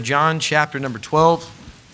John chapter number 12.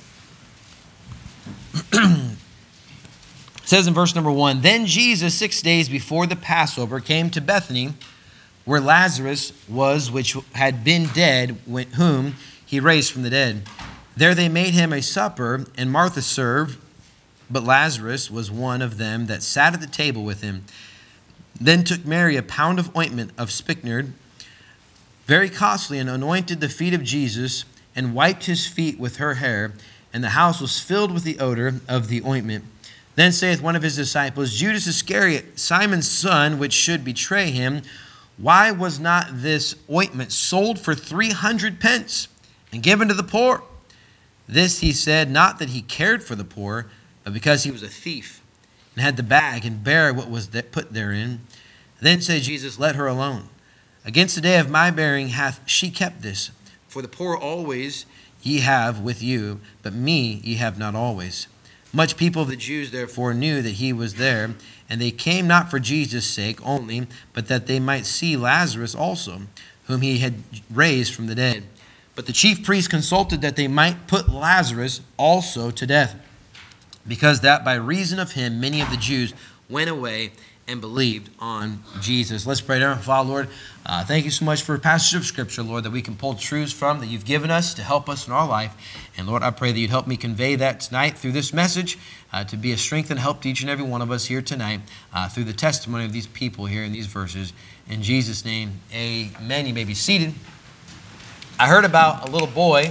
It says in verse number 1, Then Jesus, 6 days before the Passover, came to Bethany, where Lazarus was, which had been dead, whom he raised from the dead. There they made him a supper, and Martha served, but Lazarus was one of them that sat at the table with him. Then took Mary a pound of ointment of spikenard, very costly, and anointed the feet of Jesus, and wiped his feet with her hair, and the house was filled with the odor of the ointment. Then saith one of his disciples, Judas Iscariot, Simon's son, which should betray him, why was not this ointment sold for 300 pence, and given to the poor? This he said, not that he cared for the poor, but because he was a thief, and had the bag, and bare what was put therein. Then said Jesus, Let her alone. Against the day of my bearing hath she kept this. For the poor always ye have with you, but me ye have not always. Much people of the Jews therefore knew that he was there, and they came not for Jesus' sake only, but that they might see Lazarus also, whom he had raised from the dead. But the chief priests consulted that they might put Lazarus also to death, because that by reason of him many of the Jews went away and believed on Jesus. Let's pray. Father, Lord, thank you so much for a passage of Scripture, Lord, that we can pull truths from, that you've given us to help us in our life. And Lord, I pray that you'd help me convey that tonight through this message, to be a strength and help to each and every one of us here tonight, through the testimony of these people here in these verses. In Jesus' name, amen. You may be seated. I heard about a little boy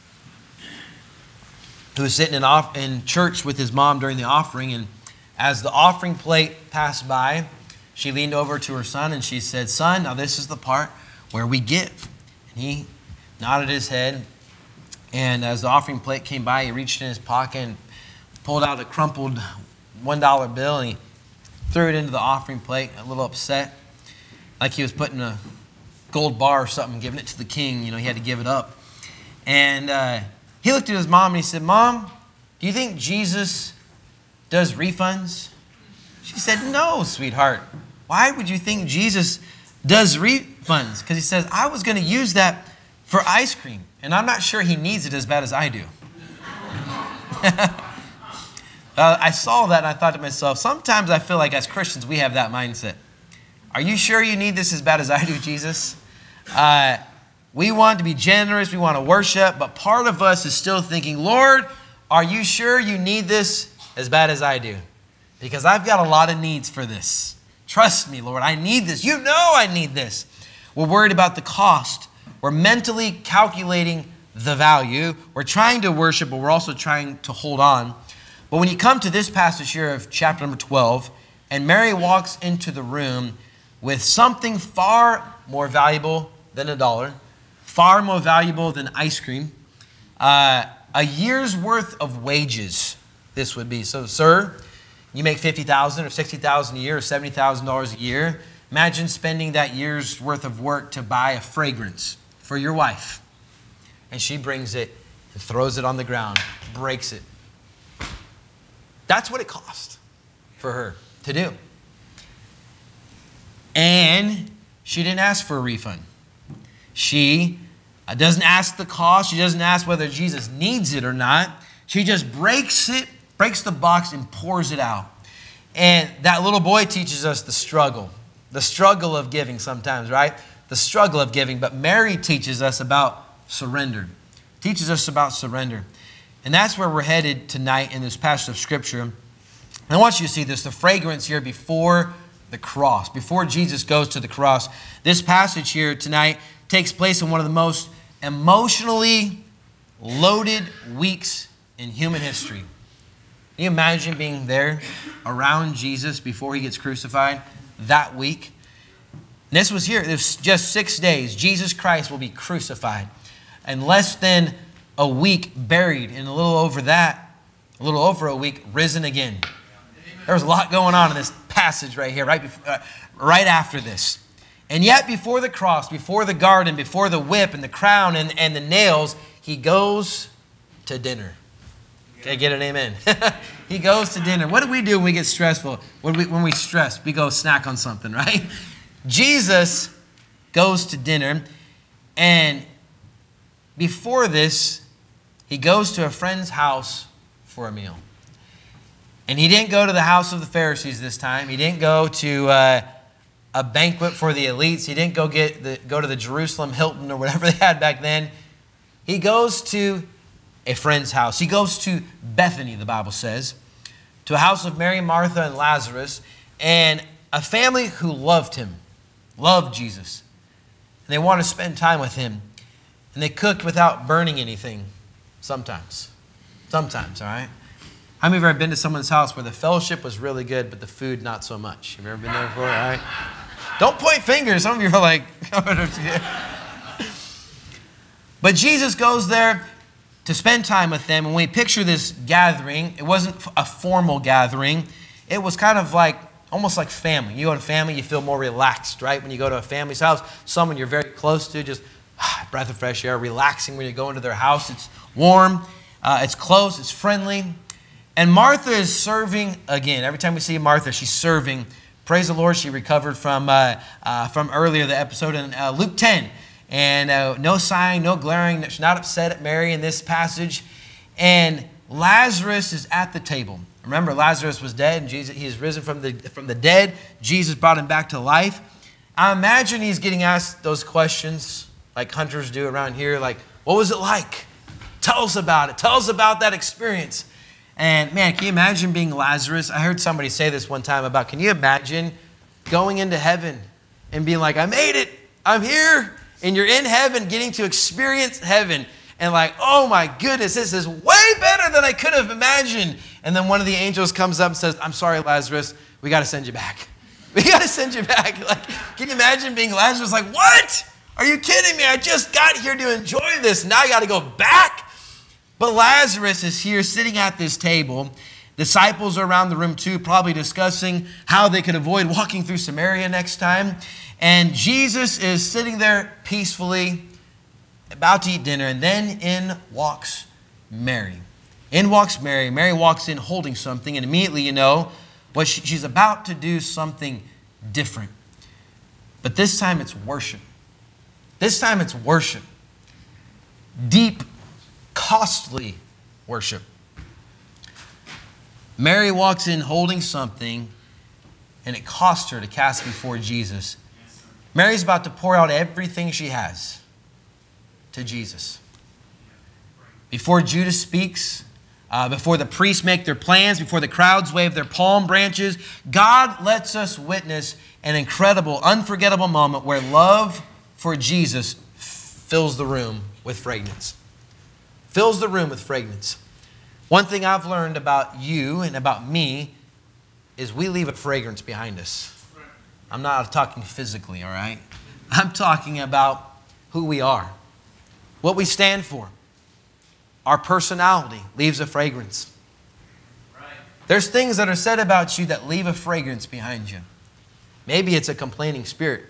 who was sitting in church with his mom during the offering, and as the offering plate passed by, she leaned over to her son and she said, Son, now this is the part where we give. And he nodded his head, and as the offering plate came by, he reached in his pocket and pulled out a crumpled $1 bill, and he threw it into the offering plate, a little upset, like he was putting a gold bar or something, giving it to the king. You know, he had to give it up. And he looked at his mom and he said, Mom, do you think Jesus does refunds? She said, No, sweetheart. Why would you think Jesus does refunds? Because he says, I was going to use that for ice cream, and I'm not sure he needs it as bad as I do. I saw that and I thought to myself, sometimes I feel like as Christians we have that mindset. Are you sure you need this as bad as I do, Jesus? We want to be generous, we want to worship, but part of us is still thinking, Lord, are you sure you need this as bad as I do? Because I've got a lot of needs for this. Trust me, Lord, I need this. You know I need this. We're worried about the cost. We're mentally calculating the value. We're trying to worship, but we're also trying to hold on. But when you come to this passage here of chapter number 12, and Mary walks into the room with something far more valuable than $1, far more valuable than ice cream, a year's worth of wages this would be. So, sir, you make $50,000 or $60,000 a year or $70,000 a year. Imagine spending that year's worth of work to buy a fragrance for your wife. And she brings it and throws it on the ground, breaks it. That's what it cost for her to do. And she didn't ask for a refund. She doesn't ask the cost. She doesn't ask whether Jesus needs it or not. She just breaks it, breaks the box, and pours it out. And that little boy teaches us the struggle of giving sometimes, right? The struggle of giving. But Mary teaches us about surrender. Teaches us about surrender. And that's where we're headed tonight in this passage of Scripture. And I want you to see this, the fragrance here before the cross, before Jesus goes to the cross. This passage here tonight takes place in one of the most emotionally loaded weeks in human history. Can you imagine being there around Jesus before he gets crucified that week? And this was here. There's just 6 days. Jesus Christ will be crucified. And less than a week buried. And a little over a week, risen again. There was a lot going on in this passage right here, right after this. And yet before the cross, before the garden, before the whip and the crown and the nails, he goes to dinner. Okay, get an amen. He goes to dinner. What do we do when we get stressful? When we stress, we go snack on something, right? Jesus goes to dinner, and before this, he goes to a friend's house for a meal. And he didn't go to the house of the Pharisees this time. He didn't go to a banquet for the elites. He didn't go to the Jerusalem Hilton or whatever they had back then. He goes to a friend's house. He goes to Bethany, the Bible says, to a house of Mary, Martha, and Lazarus, and a family who loved him, loved Jesus. And they want to spend time with him. And they cooked without burning anything. Sometimes, all right? How many of you have been to someone's house where the fellowship was really good, but the food not so much? Have you ever been there before? All right? Don't point fingers. Some of you are like... But Jesus goes there to spend time with them. And when we picture this gathering, it wasn't a formal gathering. It was kind of like, almost like family. You go to family, you feel more relaxed, right? When you go to a family's house, someone you're very close to, just breath of fresh air, relaxing when you go into their house. It's warm, it's close, it's friendly. And Martha is serving again. Every time we see Martha, she's serving. Praise the Lord, she recovered from earlier the episode in Luke 10. And no sighing, no glaring. She's not upset at Mary in this passage. And Lazarus is at the table. Remember, Lazarus was dead, and he is risen from the dead. Jesus brought him back to life. I imagine he's getting asked those questions like hunters do around here. Like, what was it like? Tell us about it. Tell us about that experience. And man, can you imagine being Lazarus? I heard somebody say this one time about, can you imagine going into heaven and being like, I made it. I'm here. And you're in heaven getting to experience heaven. And like, oh my goodness, this is way better than I could have imagined. And then one of the angels comes up and says, I'm sorry, Lazarus, we got to send you back. We got to send you back. Like, can you imagine being Lazarus? Like, what? Are you kidding me? I just got here to enjoy this. Now I got to go back. But Lazarus is here sitting at this table. Disciples are around the room too, probably discussing how they could avoid walking through Samaria next time. And Jesus is sitting there peacefully, about to eat dinner. And then in walks Mary. In walks Mary. Mary walks in holding something. And immediately you know what she's about to do something different. But this time it's worship. This time it's worship. Deep, costly worship. Mary walks in holding something, and it cost her to cast before Jesus. Mary's about to pour out everything she has to Jesus. Before Judas speaks, before the priests make their plans, before the crowds wave their palm branches, God lets us witness an incredible, unforgettable moment where love for Jesus fills the room with fragrance. Fills the room with fragrance. One thing I've learned about you and about me is we leave a fragrance behind us. I'm not talking physically, all right? I'm talking about who we are, what we stand for. Our personality leaves a fragrance. There's things that are said about you that leave a fragrance behind you. Maybe it's a complaining spirit.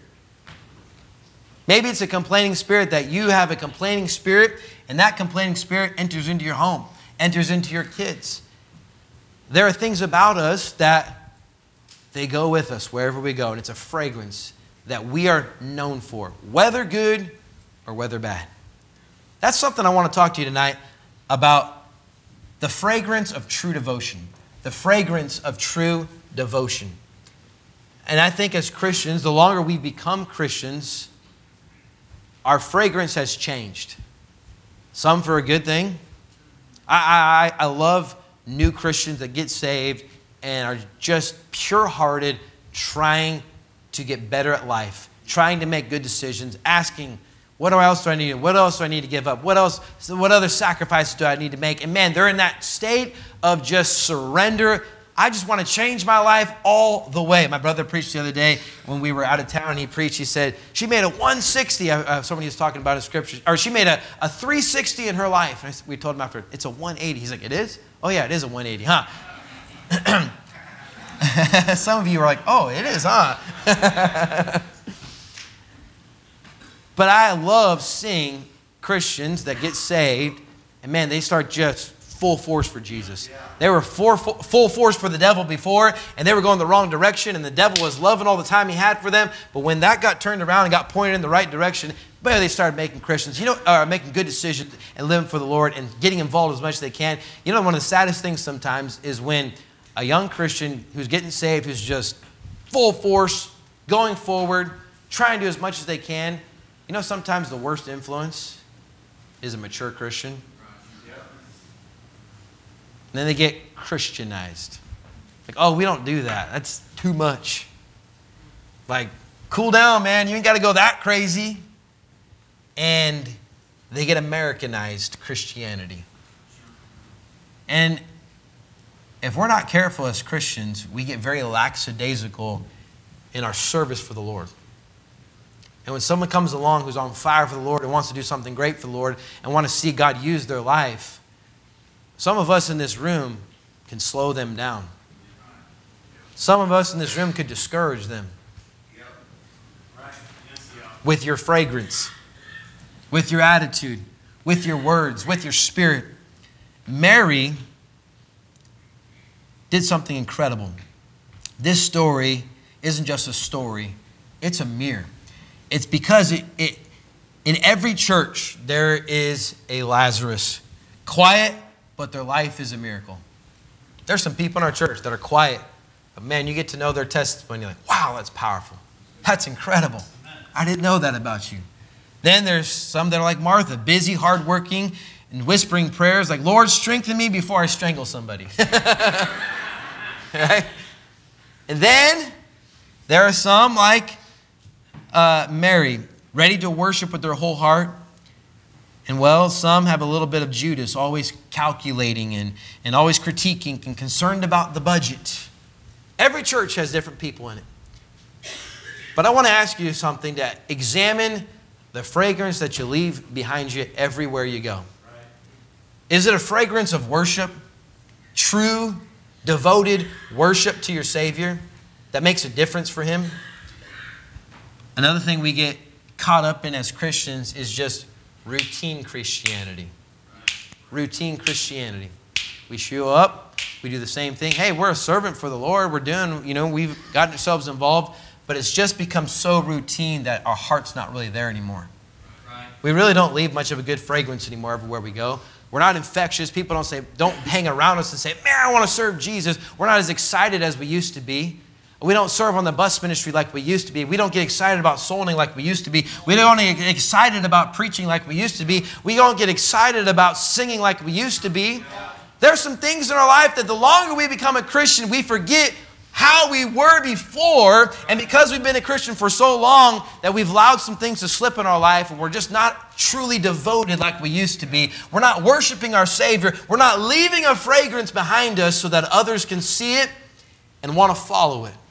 Maybe it's a complaining spirit that you have a complaining spirit, and that complaining spirit enters into your home, enters into your kids. There are things about us that they go with us wherever we go, and it's a fragrance that we are known for, whether good or whether bad. That's something I want to talk to you tonight about, the fragrance of true devotion. The fragrance of true devotion. And I think as Christians, the longer we become Christians, our fragrance has changed. Some for a good thing. I love new Christians that get saved and are just pure-hearted, trying to get better at life, trying to make good decisions, asking, what else do I need? What else do I need to give up? What other sacrifices do I need to make? And man, they're in that state of just surrender. I just want to change my life all the way. My brother preached the other day when we were out of town. He preached. He said she made a 160. Somebody was talking about in Scripture. Or she made a 360 in her life. And we told him after, it's a 180. He's like, it is? Oh, yeah, it is a 180, huh? Some of you are like, oh, it is, huh? But I love seeing Christians that get saved, and man, they start just full force for Jesus. They were full force for the devil before, and they were going the wrong direction, and the devil was loving all the time he had for them. But when that got turned around and got pointed in the right direction, boy, they started making Christians, making good decisions and living for the Lord and getting involved as much as they can. You know, one of the saddest things sometimes is when a young Christian who's getting saved, who's just full force, going forward, trying to do as much as they can. You know, sometimes the worst influence is a mature Christian. And then they get Christianized. Like, oh, we don't do that. That's too much. Like, cool down, man. You ain't got to go that crazy. And they get Americanized Christianity. And if we're not careful as Christians, we get very lackadaisical in our service for the Lord. And when someone comes along who's on fire for the Lord and wants to do something great for the Lord and want to see God use their life, some of us in this room can slow them down. Some of us in this room could discourage them with your fragrance, with your attitude, with your words, with your spirit. Mary did something incredible. This story isn't just a story, it's a mirror. It's because in every church there is a Lazarus. Quiet, but their life is a miracle. There's some people in our church that are quiet, but man, you get to know their testimony. You're like, wow, that's powerful. That's incredible. I didn't know that about you. Then there's some that are like Martha, busy, hardworking, and whispering prayers like, Lord, strengthen me before I strangle somebody. Right? And then there are some like Mary, ready to worship with their whole heart. And well, some have a little bit of Judas, always calculating and always critiquing and concerned about the budget. Every church has different people in it. But I want to ask you something, to examine the fragrance that you leave behind you everywhere you go. Is it a fragrance of worship? True, devoted worship to your Savior that makes a difference for Him? Another thing we get caught up in as Christians is just routine Christianity. Routine Christianity. We show up, we do the same thing. Hey, we're a servant for the Lord. We're doing, we've gotten ourselves involved, but it's just become so routine that our heart's not really there anymore. Right. We really don't leave much of a good fragrance anymore everywhere we go. We're not infectious. People don't hang around us and say, man, I want to serve Jesus. We're not as excited as we used to be. We don't serve on the bus ministry like we used to be. We don't get excited about souling like we used to be. We don't get excited about preaching like we used to be. We don't get excited about singing like we used to be. There's some things in our life that the longer we become a Christian, we forget how we were before. And because we've been a Christian for so long, that we've allowed some things to slip in our life, and we're just not truly devoted like we used to be. We're not worshiping our Savior. We're not leaving a fragrance behind us so that others can see it and want to follow it.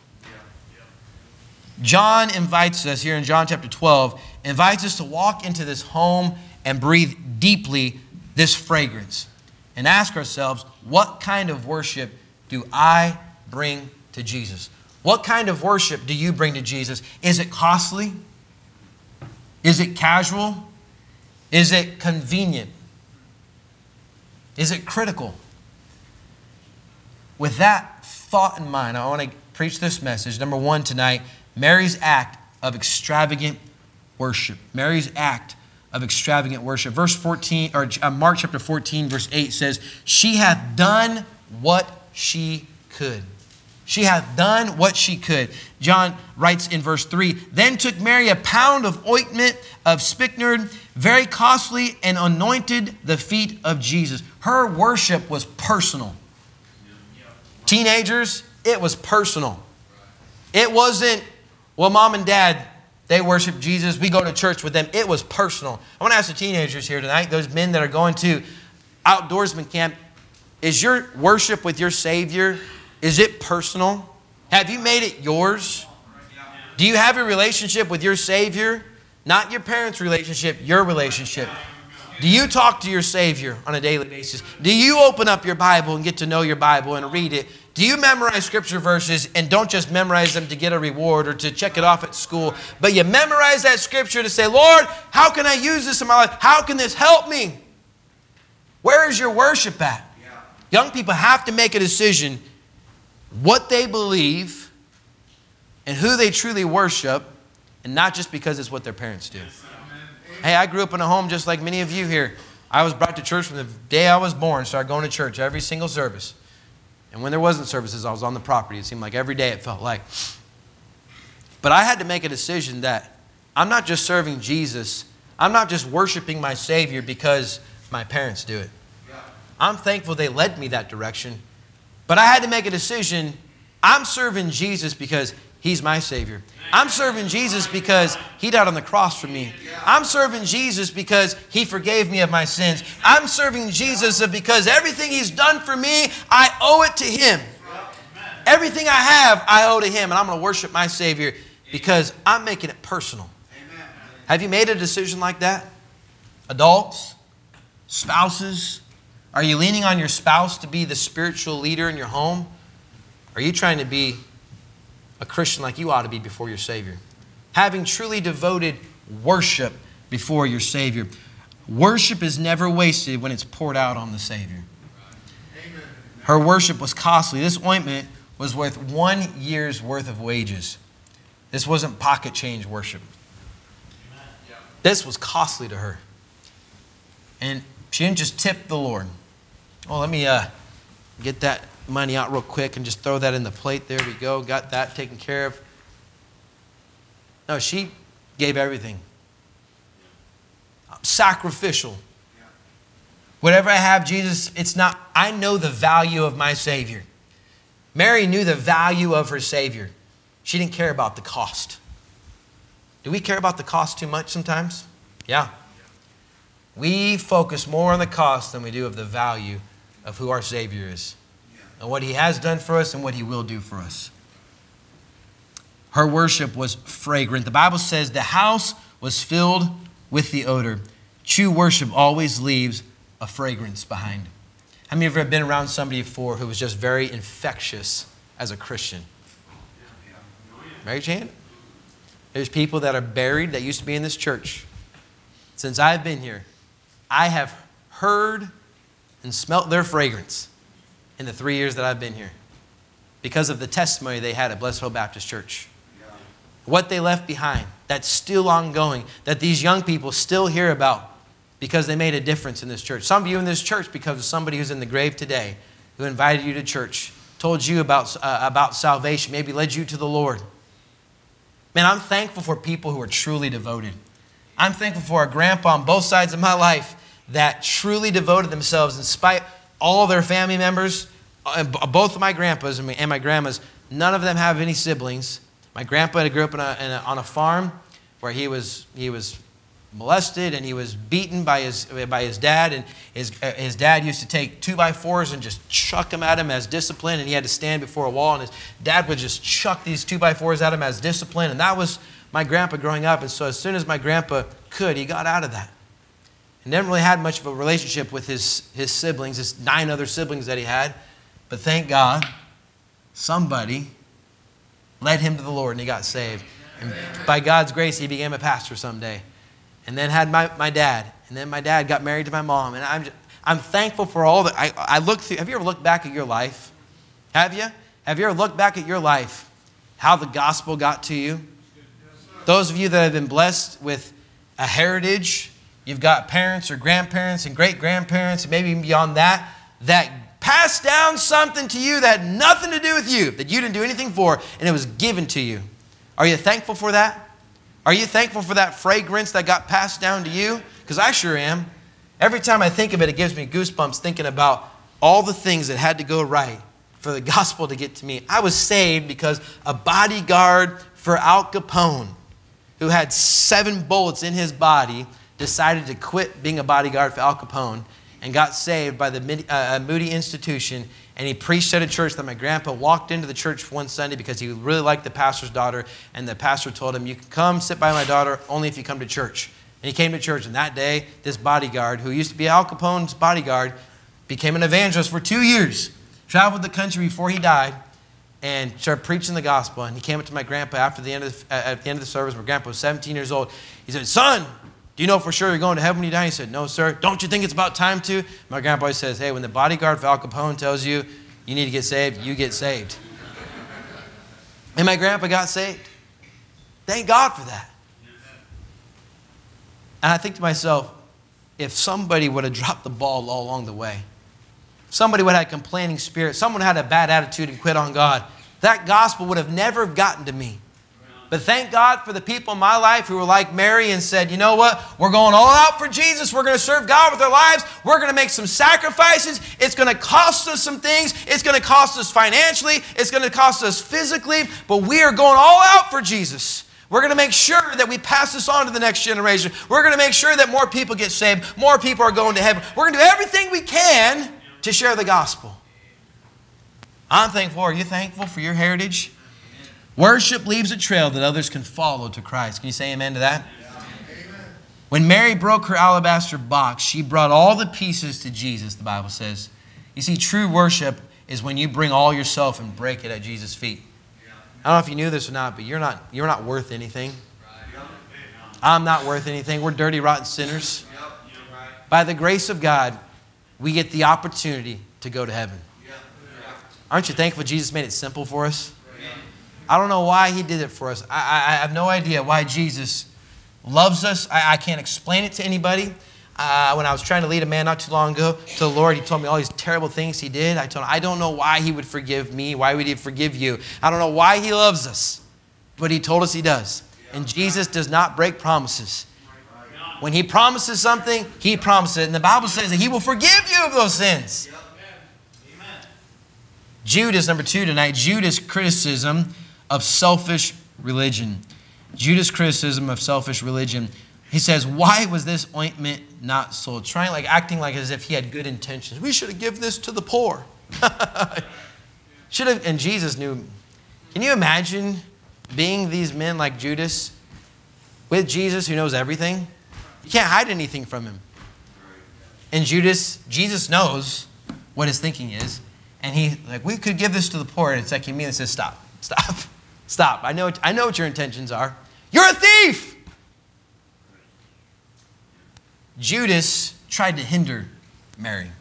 John invites us here in John chapter 12, invites us to walk into this home and breathe deeply this fragrance and ask ourselves, what kind of worship do I bring to Jesus? What kind of worship do you bring to Jesus? Is it costly? Is it casual? Is it convenient? Is it critical? With that thought in mind, I want to preach this message. Number one tonight, Mary's act of extravagant worship. Mary's act of extravagant worship. Verse 14, or Mark chapter 14, verse 8 says, she hath done what she could. She hath done what she could. John writes in verse 3, then took Mary a pound of ointment of spikenard, very costly, and anointed the feet of Jesus. Her worship was personal. Teenagers, it was personal. It wasn't, well, mom and dad, they worship Jesus, we go to church with them. It was personal. I want to ask the teenagers here tonight, those men that are going to outdoorsman camp, is your worship with your Savior, is it personal? Have you made it yours? Do you have a relationship with your Savior? Not your parents' relationship, your relationship. Do you talk to your Savior on a daily basis? Do you open up your Bible and get to know your Bible and read it? Do you memorize scripture verses and don't just memorize them to get a reward or to check it off at school, but you memorize that scripture to say, Lord, how can I use this in my life? How can this help me? Where is your worship at? Young people have to make a decision what they believe and who they truly worship, and not just because it's what their parents do. Hey, I grew up in a home just like many of you here. I was brought to church from the day I was born, started going to church every single service. And when there wasn't services, I was on the property. It seemed like every day it felt like. But I had to make a decision that I'm not just serving Jesus. I'm not just worshiping my Savior because my parents do it. I'm thankful they led me that direction. But I had to make a decision. I'm serving Jesus because He's my Savior. I'm serving Jesus because He died on the cross for me. I'm serving Jesus because He forgave me of my sins. I'm serving Jesus because everything He's done for me, I owe it to Him. Everything I have, I owe to Him. And I'm going to worship my Savior because I'm making it personal. Have you made a decision like that? Adults? Spouses? Are you leaning on your spouse to be the spiritual leader in your home? Are you trying to be a Christian like you ought to be before your Savior? Having truly devoted worship before your Savior. Worship is never wasted when it's poured out on the Savior. Her worship was costly. This ointment was worth 1 year's worth of wages. This wasn't pocket change worship. This was costly to her. And she didn't just tip the Lord. Well, let me get that money out real quick and just throw that in the plate. There we go. Got that taken care of. No, she gave everything. Sacrificial. Whatever I have, Jesus, it's not, I know the value of my Savior. Mary knew the value of her Savior. She didn't care about the cost. Do we care about the cost too much sometimes? Yeah. We focus more on the cost than we do of the value of who our Savior is and what He has done for us and what He will do for us. Her worship was fragrant. The Bible says the house was filled with the odor. True worship always leaves a fragrance behind. How many of you have been around somebody before who was just very infectious as a Christian? Mary Jane? There's people that are buried that used to be in this church. Since I've been here, I have heard and smelt their fragrance in the 3 years that I've been here because of the testimony they had at Blessed Hope Baptist Church. What they left behind, that's still ongoing, that these young people still hear about because they made a difference in this church. Some of you in this church because of somebody who's in the grave today who invited you to church, told you about salvation, maybe led you to the Lord. Man, I'm thankful for people who are truly devoted. I'm thankful for a grandpa on both sides of my life that truly devoted themselves in spite of all their family members. Both of my grandpas and my grandmas, none of them have any siblings. My grandpa grew up on a farm where he was molested and he was beaten by his dad. And his dad used to take 2x4s and just chuck them at him as discipline. And he had to stand before a wall. And his dad would just chuck these 2x4s at him as discipline. And that was my grandpa growing up. And so as soon as my grandpa could, he got out of that. And never really had much of a relationship with his siblings, his 9 other siblings that he had. But thank God, somebody led him to the Lord and he got saved. And by God's grace, he became a pastor someday. And then had my dad. And then my dad got married to my mom. And I'm thankful for all that. I look through. Have you ever looked back at your life? Have you? Have you ever looked back at your life? How the gospel got to you? Those of you that have been blessed with a heritage, you've got parents or grandparents and great-grandparents, and maybe even beyond that, that passed down something to you that had nothing to do with you, that you didn't do anything for, and it was given to you. Are you thankful for that? Are you thankful for that fragrance that got passed down to you? Because I sure am. Every time I think of it, it gives me goosebumps thinking about all the things that had to go right for the gospel to get to me. I was saved because a bodyguard for Al Capone, who had 7 bullets in his body, decided to quit being a bodyguard for Al Capone and got saved by the Moody Institution. And he preached at a church that my grandpa walked into the church one Sunday because he really liked the pastor's daughter. And the pastor told him, you can come sit by my daughter only if you come to church. And he came to church. And that day, this bodyguard, who used to be Al Capone's bodyguard, became an evangelist for 2 years. Traveled the country before he died and started preaching the gospel. And he came up to my grandpa at the end of the service. My grandpa was 17 years old. He said, son, Do you know for sure you're going to heaven when you die? He said, no, sir. Don't you think it's about time to? My grandpa always says, hey, when the bodyguard for Al Capone tells you you need to get saved, you get saved. And my grandpa got saved. Thank God for that. And I think to myself, if somebody would have dropped the ball all along the way, somebody would have had a complaining spirit, someone had a bad attitude and quit on God, that gospel would have never gotten to me. But thank God for the people in my life who were like Mary and said, you know what? We're going all out for Jesus. We're going to serve God with our lives. We're going to make some sacrifices. It's going to cost us some things. It's going to cost us financially. It's going to cost us physically. But we are going all out for Jesus. We're going to make sure that we pass this on to the next generation. We're going to make sure that more people get saved. More people are going to heaven. We're going to do everything we can to share the gospel. I'm thankful. Are you thankful for your heritage? Worship leaves a trail that others can follow to Christ. Can you say amen to that? Amen. When Mary broke her alabaster box, she brought all the pieces to Jesus, the Bible says. You see, true worship is when you bring all yourself and break it at Jesus' feet. I don't know if you knew this or not, but you're not worth anything. I'm not worth anything. We're dirty, rotten sinners. By the grace of God, we get the opportunity to go to heaven. Aren't you thankful Jesus made it simple for us? I don't know why He did it for us. I have no idea why Jesus loves us. I can't explain it to anybody. When I was trying to lead a man not too long ago to the Lord, he told me all these terrible things he did. I told him, I don't know why He would forgive me. Why would He forgive you? I don't know why He loves us. But He told us He does. And Jesus does not break promises. When He promises something, He promises it. And the Bible says that He will forgive you of those sins. Judas, number 2 tonight. Judas' criticism of selfish religion. Judas' criticism of selfish religion. He says, why was this ointment not sold? Acting like as if he had good intentions. We should have given this to the poor. And Jesus knew. Can you imagine being these men like Judas with Jesus who knows everything? You can't hide anything from Him. And Jesus knows what his thinking is. And we could give this to the poor. And it's like he immediately says, stop. Stop. I know what your intentions are. You're a thief. Judas tried to hinder Mary.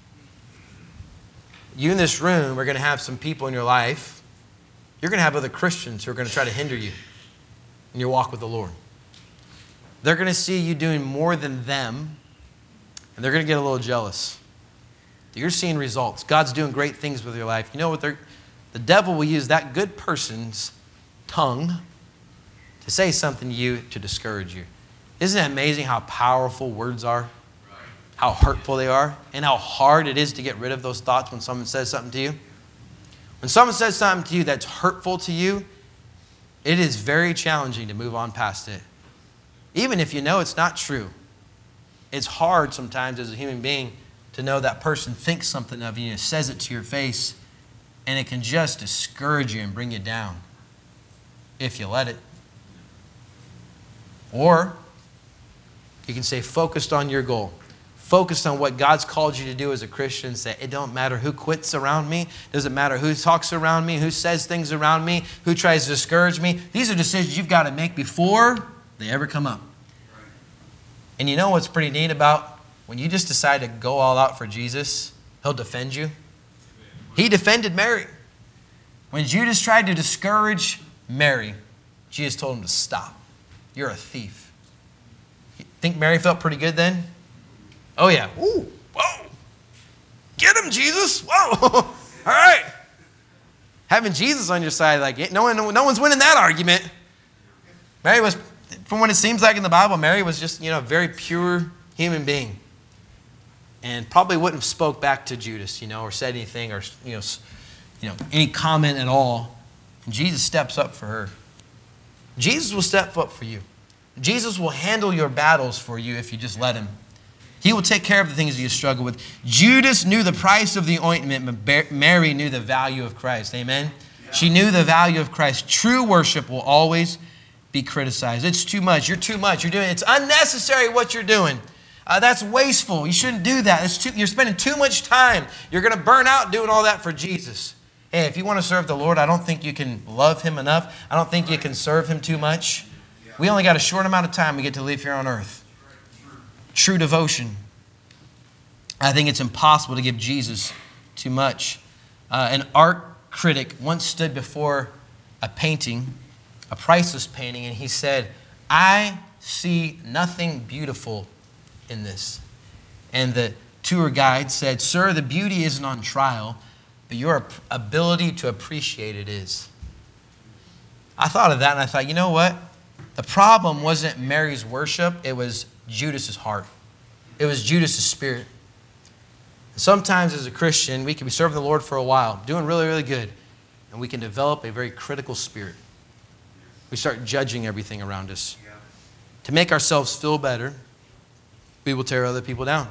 You in this room are going to have some people in your life. You're going to have other Christians who are going to try to hinder you in your walk with the Lord. They're going to see you doing more than them, and they're going to get a little jealous. You're seeing results. God's doing great things with your life. You know what? The devil will use that good person's tongue to say something to you to discourage you. Isn't it amazing how powerful words are? How hurtful they are? And how hard it is to get rid of those thoughts when someone says something to you? When someone says something to you that's hurtful to you, it is very challenging to move on past it. Even if you know it's not true. It's hard sometimes as a human being to know that person thinks something of you and says it to your face, and it can just discourage you and bring you down if you let it. Or you can stay focused on your goal. Focused on what God's called you to do as a Christian. Say, it don't matter who quits around me. Doesn't matter who talks around me, who says things around me, who tries to discourage me. These are decisions you've got to make before they ever come up. And you know what's pretty neat about when you just decide to go all out for Jesus, He'll defend you. He defended Mary. When Judas tried to discourage Mary, Jesus told him to stop. You're a thief. You think Mary felt pretty good then? Oh yeah. Ooh, whoa. Get him, Jesus. Whoa. All right. Having Jesus on your side, like no one's winning that argument. Mary was, from what it seems like in the Bible, Mary was just, a very pure human being. And probably wouldn't have spoke back to Judas, or said anything, or any comment at all. And Jesus steps up for her. Jesus will step up for you. Jesus will handle your battles for you if you just let Him. He will take care of the things you struggle with. Judas knew the price of the ointment, but Mary knew the value of Christ. Amen? Yeah. She knew the value of Christ. True worship will always be criticized. It's too much. You're too much. It's unnecessary what you're doing. That's wasteful. You shouldn't do that. You're spending too much time. You're going to burn out doing all that for Jesus. Hey, if you want to serve the Lord, I don't think you can love Him enough. I don't think you can serve Him too much. We only got a short amount of time we get to live here on earth. true devotion. I think it's impossible to give Jesus too much. An art critic once stood before a painting, a priceless painting, and he said, "I see nothing beautiful in this." And the tour guide said, "Sir, the beauty isn't on trial, but your ability to appreciate it is." I thought of that and I thought, you know what? The problem wasn't Mary's worship, it was Judas's heart. It was Judas's spirit. Sometimes as a Christian, we can be serving the Lord for a while, doing really, really good, and we can develop a very critical spirit. We start judging everything around us. To make ourselves feel better, we will tear other people down.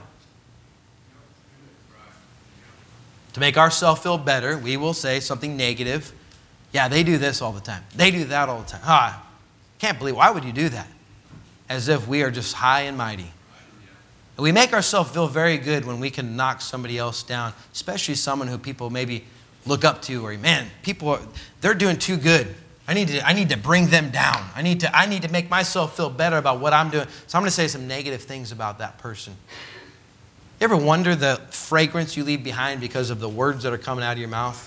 To make ourselves feel better, we will say something negative. Yeah, they do this all the time. They do that all the time. Can't believe, why would you do that? As if we are just high and mighty. We make ourselves feel very good when we can knock somebody else down, especially someone who people maybe look up to, or, man, they're doing too good. I need to bring them down. I need to make myself feel better about what I'm doing. So I'm going to say some negative things about that person. You ever wonder the fragrance you leave behind because of the words that are coming out of your mouth?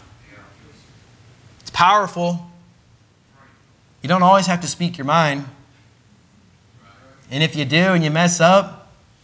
It's powerful. You don't always have to speak your mind. And if you do and you mess up,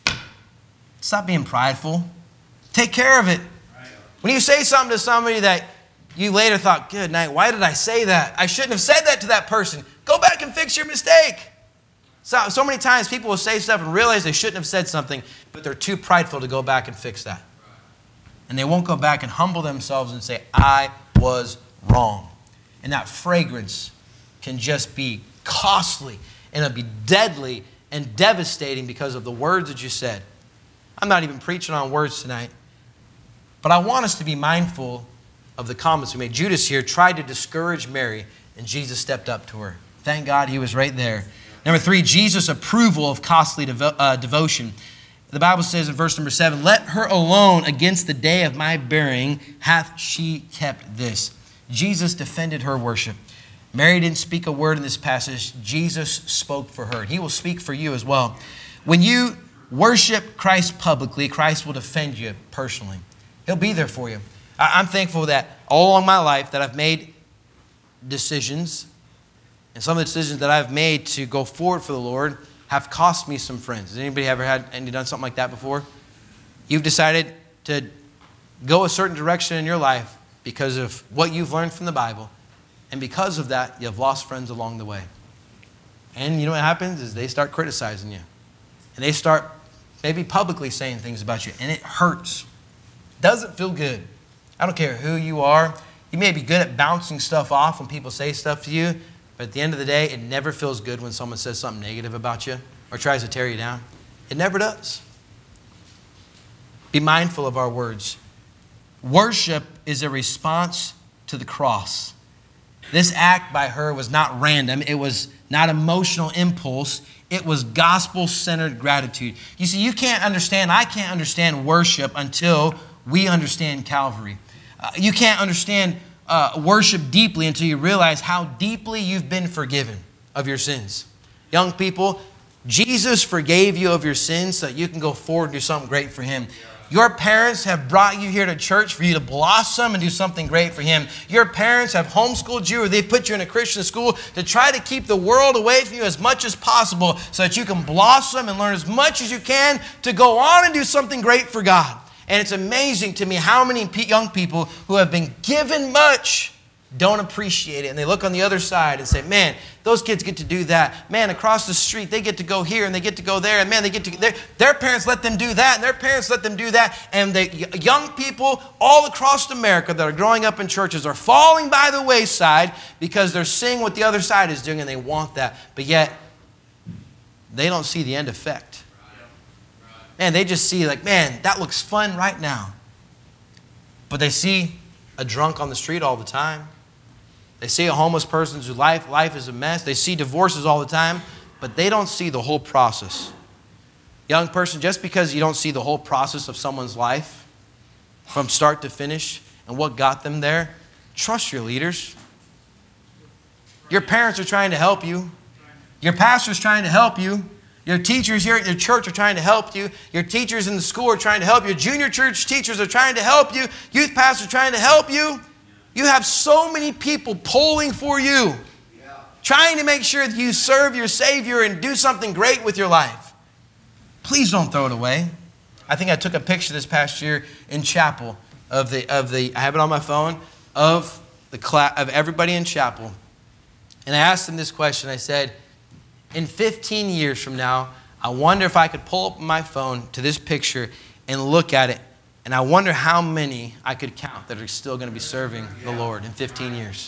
stop being prideful. Take care of it. When you say something to somebody that you later thought, good night, why did I say that? I shouldn't have said that to that person. Go back and fix your mistake. So many times people will say stuff and realize they shouldn't have said something, but they're too prideful to go back and fix that. And they won't go back and humble themselves and say, I was wrong. And that fragrance can just be costly, and it'll be deadly and devastating because of the words that you said. I'm not even preaching on words tonight, but I want us to be mindful of the comments we made. Judas here tried to discourage Mary, and Jesus stepped up to her. Thank God he was right there. Number 3, Jesus' approval of costly devotion. The Bible says in verse number 7, let her alone against the day of my burying hath she kept this. Jesus defended her worship. Mary didn't speak a word in this passage. Jesus spoke for her. And he will speak for you as well. When you worship Christ publicly, Christ will defend you personally. He'll be there for you. I'm thankful that all along my life that I've made decisions, and some of the decisions that I've made to go forward for the Lord have cost me some friends. Has anybody ever done something like that before? You've decided to go a certain direction in your life because of what you've learned from the Bible, and because of that, you've lost friends along the way. And you know what happens is they start criticizing you, and they start maybe publicly saying things about you, and it hurts. Doesn't feel good. I don't care who you are. You may be good at bouncing stuff off when people say stuff to you, but at the end of the day, it never feels good when someone says something negative about you or tries to tear you down. It never does. Be mindful of our words. Worship is a response to the cross. This act by her was not random. It was not emotional impulse. It was gospel-centered gratitude. You see, I can't understand worship until we understand Calvary. You can't understand worship deeply until you realize how deeply you've been forgiven of your sins. Young people, Jesus forgave you of your sins so that you can go forward and do something great for Him. Your parents have brought you here to church for you to blossom and do something great for Him. Your parents have homeschooled you, or they put you in a Christian school to try to keep the world away from you as much as possible so that you can blossom and learn as much as you can to go on and do something great for God. And it's amazing to me how many young people who have been given much don't appreciate it. And they look on the other side and say, man, those kids get to do that. Man, across the street, they get to go here and they get to go there. And man, their parents let them do that. And their parents let them do that. And the young people all across America that are growing up in churches are falling by the wayside because they're seeing what the other side is doing and they want that. But yet, they don't see the end effect. Man, they just see like, man, that looks fun right now. But they see a drunk on the street all the time. They see a homeless person whose life is a mess. They see divorces all the time, but they don't see the whole process. Young person, just because you don't see the whole process of someone's life from start to finish and what got them there, trust your leaders. Your parents are trying to help you. Your pastor's trying to help you. Your teachers here at your church are trying to help you. Your teachers in the school are trying to help you. Junior church teachers are trying to help you. Youth pastors are trying to help you. You have so many people pulling for you, trying to make sure that you serve your Savior and do something great with your life. Please don't throw it away. I think I took a picture this past year in chapel of the I have it on my phone, of everybody in chapel. And I asked them this question. I said, in 15 years from now, I wonder if I could pull up my phone to this picture and look at it. And I wonder how many I could count that are still going to be serving the Lord in 15 years.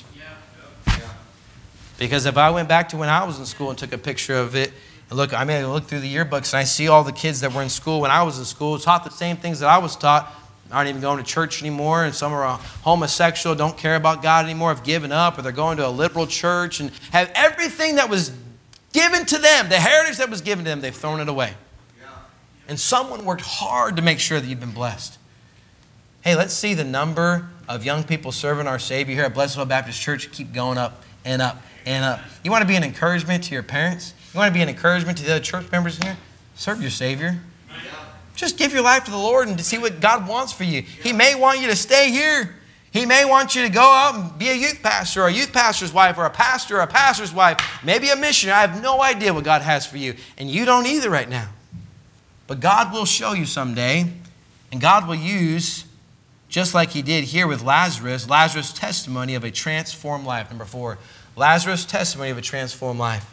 Because if I went back to when I was in school and took a picture of it, and look through the yearbooks and I see all the kids that were in school when I was in school, taught the same things that I was taught, aren't even going to church anymore, and some are homosexual, don't care about God anymore, have given up, or they're going to a liberal church and have everything that was given to them, the heritage that was given to them, they've thrown it away. And someone worked hard to make sure that you've been blessed. Hey, let's see the number of young people serving our Savior here at Blessed Hope Baptist Church keep going up and up and up. You want to be an encouragement to your parents? You want to be an encouragement to the other church members here? Serve your Savior. Just give your life to the Lord and to see what God wants for you. He may want you to stay here. He may want you to go out and be a youth pastor or a youth pastor's wife or a pastor's wife, maybe a missionary. I have no idea what God has for you, and you don't either right now. But God will show you someday, and God will use, just like He did here with Lazarus' testimony of a transformed life. Number 4, Lazarus' testimony of a transformed life.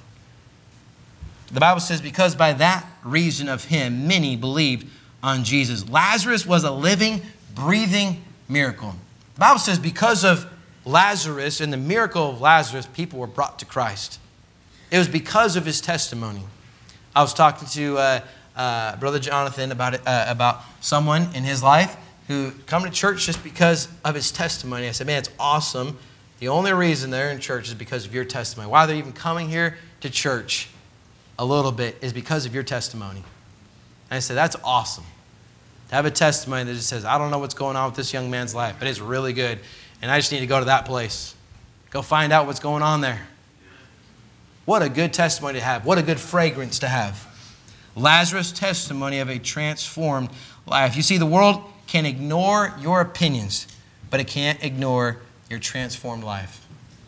The Bible says, because by that reason of him, many believed on Jesus. Lazarus was a living, breathing miracle. The Bible says because of Lazarus and the miracle of Lazarus, people were brought to Christ. It was because of his testimony. I was talking to Brother Jonathan about someone in his life who come to church just because of his testimony. I said, man, it's awesome. The only reason they're in church is because of your testimony. Why they're even coming here to church a little bit is because of your testimony. And I said, that's awesome. To have a testimony that just says, I don't know what's going on with this young man's life, but it's really good. And I just need to go to that place. Go find out what's going on there. What a good testimony to have. What a good fragrance to have. Lazarus' testimony of a transformed life. You see, the world can ignore your opinions, but it can't ignore your transformed life.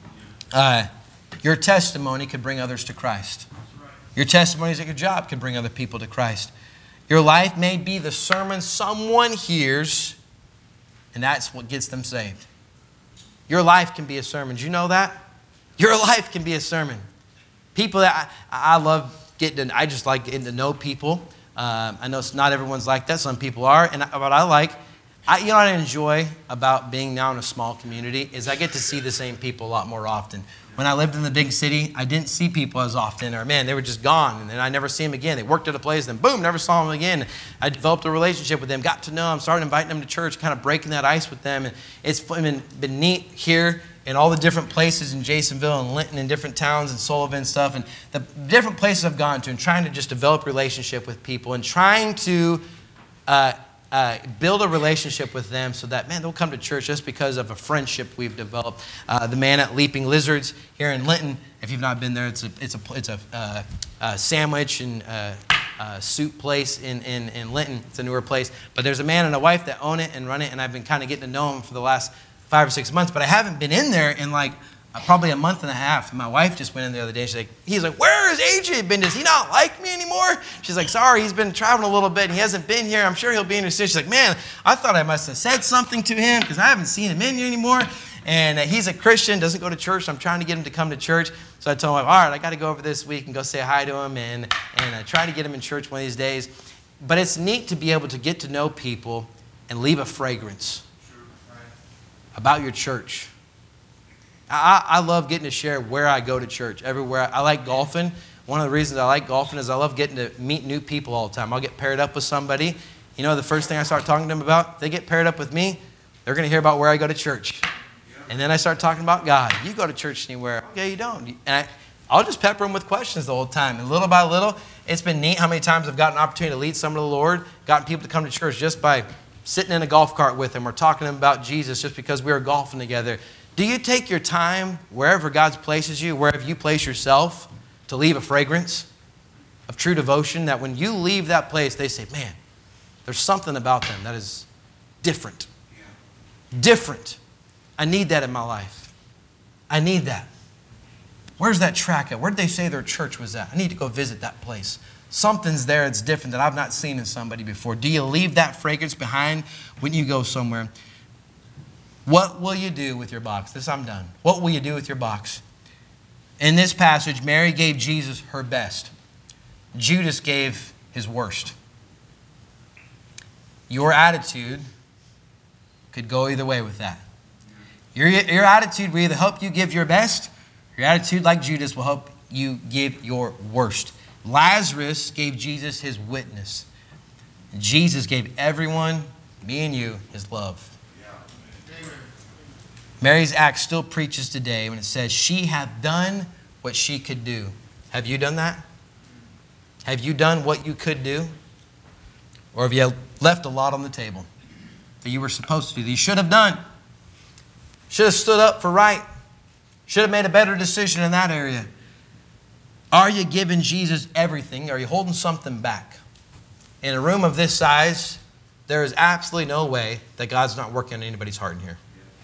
Your testimony could bring others to Christ. Your testimonies at your job can bring other people to Christ. Your life may be the sermon someone hears, and that's what gets them saved. Your life can be a sermon. Do you know that? Your life can be a sermon. People that I love I just like getting to know people. I know not everyone's like that. Some people are. And what I enjoy about being now in a small community is I get to see the same people a lot more often. When I lived in the big city, I didn't see people as often. Or, man, they were just gone, and then I never see them again. They worked at a place, then boom, never saw them again. I developed a relationship with them, got to know them, started inviting them to church, kind of breaking that ice with them. And it's been neat here in all the different places in Jasonville and Linton and different towns and Sullivan and stuff. And the different places I've gone to and trying to just develop relationship with people and trying to build a relationship with them so that, man, they'll come to church just because of a friendship we've developed. The man at Leaping Lizards here in Linton, if you've not been there, it's a sandwich and soup place in Linton. It's a newer place. But there's a man and a wife that own it and run it, and I've been kind of getting to know them for the last 5 or 6 months. But I haven't been in there in probably a month and a half. My wife just went in the other day. He's like, where has AJ been? Does he not like me anymore? She's like, sorry, he's been traveling a little bit and he hasn't been here. I'm sure he'll be in here soon. She's like, man, I thought I must have said something to him because I haven't seen him in here anymore. And he's a Christian, doesn't go to church. So I'm trying to get him to come to church. So I told him, all right, I got to go over this week and go say hi to him and try to get him in church one of these days. But it's neat to be able to get to know people and leave a fragrance about your church. I love getting to share where I go to church, everywhere. I like golfing. One of the reasons I like golfing is I love getting to meet new people all the time. I'll get paired up with somebody. You know, the first thing I start talking to them about, if they get paired up with me, they're going to hear about where I go to church. And then I start talking about God. You go to church anywhere. Okay, you don't. And I'll just pepper them with questions the whole time. And little by little, it's been neat how many times I've gotten an opportunity to lead someone to the Lord, gotten people to come to church just by sitting in a golf cart with them or talking to them about Jesus just because we were golfing together. Do you take your time wherever God places you, wherever you place yourself, to leave a fragrance? of true devotion that when you leave that place, they say, man, there's something about them that is different. Different. I need that in my life. I need that. Where's that track at? Where did they say their church was at? I need to go visit that place. Something's there that's different that I've not seen in somebody before. Do you leave that fragrance behind when you go somewhere? What will you do with your box? I'm done. What will you do with your box? In this passage, Mary gave Jesus her best. Judas gave his worst. Your attitude could go either way with that. Your attitude will either help you give your best. Your attitude, like Judas, will help you give your worst. Lazarus gave Jesus his witness. Jesus gave everyone, me and you, his love. Mary's act still preaches today when it says, she hath done what she could do. Have you done that? Have you done what you could do? Or have you left a lot on the table that you were supposed to do, that you should have done? Should have stood up for right. Should have made a better decision in that area. Are you giving Jesus everything? Are you holding something back? In a room of this size, there is absolutely no way that God's not working on anybody's heart in here.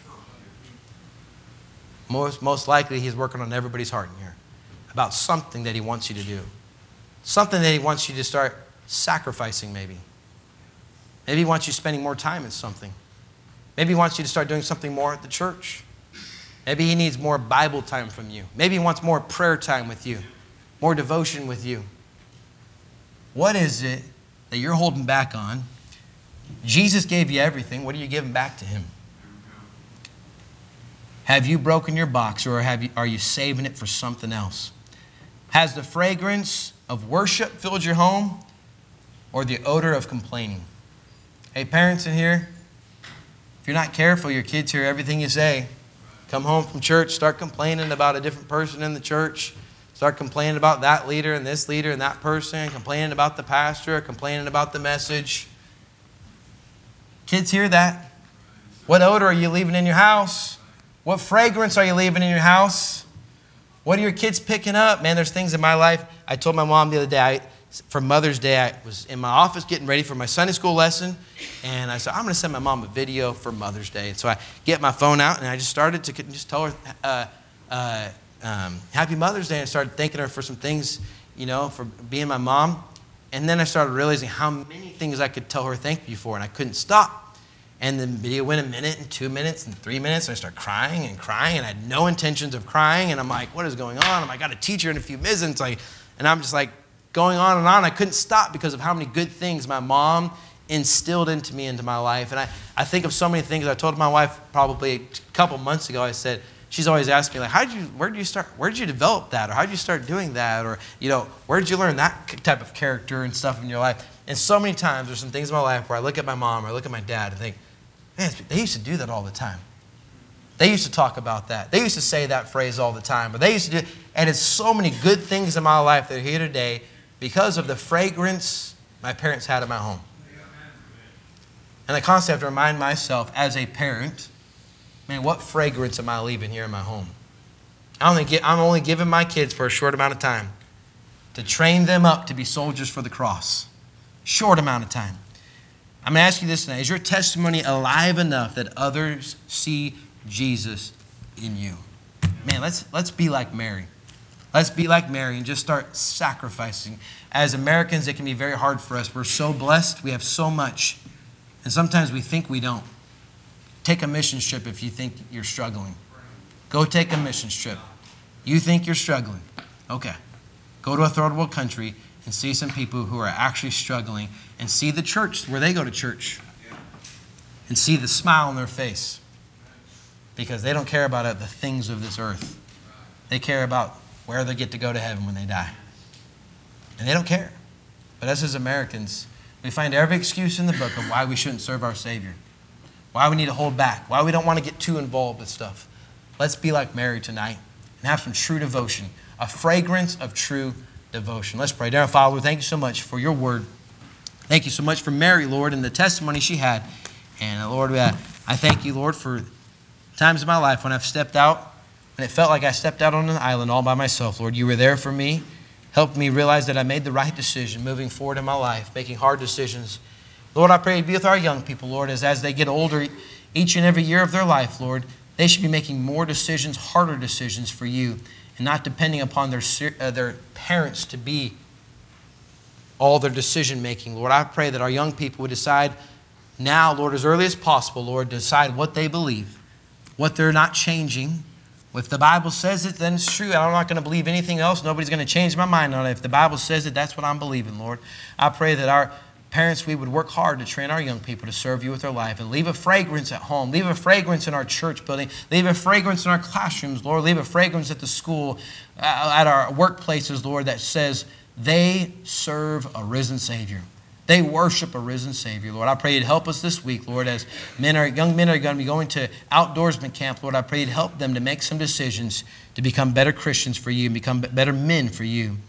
Most likely He's working on everybody's heart in here about something that He wants you to do. Something that He wants you to start sacrificing maybe. Maybe He wants you spending more time in something. Maybe He wants you to start doing something more at the church. Maybe He needs more Bible time from you. Maybe He wants more prayer time with you. More devotion with you. What is it that you're holding back on? Jesus gave you everything. What are you giving back to Him? Have you broken your box, or are you saving it for something else? Has the fragrance of worship filled your home, or the odor of complaining? Hey, parents in here, if you're not careful, your kids hear everything you say. Come home from church, start complaining about a different person in the church. Start complaining about that leader and this leader and that person. Complaining about the pastor, complaining about the message. Kids hear that. What odor are you leaving in your house? What fragrance are you leaving in your house? What are your kids picking up? Man, there's things in my life. I told my mom the other day, for Mother's Day, I was in my office getting ready for my Sunday school lesson. And I said, I'm going to send my mom a video for Mother's Day. And so I get my phone out and I just started to just tell her, Happy Mother's Day. And I started thanking her for some things, for being my mom. And then I started realizing how many things I could tell her thank you for, and I couldn't stop. And the video went 1 minute and 2 minutes and 3 minutes, and I started crying, and I had no intentions of crying, and I'm like, what is going on? I got to teach her in a few minutes, and I'm just like going on and on. I couldn't stop because of how many good things my mom instilled into me, into my life. And I think of so many things. I told my wife probably a couple months ago, I said, she's always asking me, like, where did you develop that? Or how did you start doing that? Or, where did you learn that type of character and stuff in your life? And so many times there's some things in my life where I look at my mom or I look at my dad and think, man, they used to do that all the time. They used to talk about that. They used to say that phrase all the time. But they used to do, and it's so many good things in my life that are here today because of the fragrance my parents had in my home. And I constantly have to remind myself as a parent, man, what fragrance am I leaving here in my home? I'm only giving my kids for a short amount of time to train them up to be soldiers for the cross. Short amount of time. I'm going to ask you this tonight. Is your testimony alive enough that others see Jesus in you? Man, let's be like Mary. Let's be like Mary and just start sacrificing. As Americans, it can be very hard for us. We're so blessed. We have so much. And sometimes we think we don't. Take a mission trip if you think you're struggling. Go take a mission trip. You think you're struggling. Okay. Go to a third world country and see some people who are actually struggling and see the church where they go to church and see the smile on their face because they don't care about the things of this earth. They care about where they get to go to heaven when they die. And they don't care. But us as Americans, we find every excuse in the book of why we shouldn't serve our Savior. Why we need to hold back. Why we don't want to get too involved with stuff. Let's be like Mary tonight and have some true devotion. A fragrance of true devotion. Let's pray. Dear Father, thank you so much for your word. Thank you so much for Mary, Lord, and the testimony she had. And Lord, I thank you, Lord, for times in my life when I've stepped out, and it felt like I stepped out on an island all by myself. Lord, you were there for me. Help me realize that I made the right decision moving forward in my life, making hard decisions. Lord, I pray you'd be with our young people, Lord, as they get older each and every year of their life, Lord. They should be making more decisions, harder decisions for you, and not depending upon their parents to be all their decision making. Lord, I pray that our young people would decide now, Lord, as early as possible, Lord, to decide what they believe, what they're not changing. If the Bible says it, then it's true. I'm not going to believe anything else. Nobody's going to change my mind on it. If the Bible says it, that's what I'm believing, Lord. I pray that our parents, we would work hard to train our young people to serve you with their life and leave a fragrance at home. Leave a fragrance in our church building. Leave a fragrance in our classrooms, Lord. Leave a fragrance at the school, at our workplaces, Lord, that says they serve a risen Savior. They worship a risen Savior, Lord. I pray you'd help us this week, Lord, as young men are going to be going to outdoorsman camp, Lord. I pray you'd help them to make some decisions to become better Christians for you and become better men for you.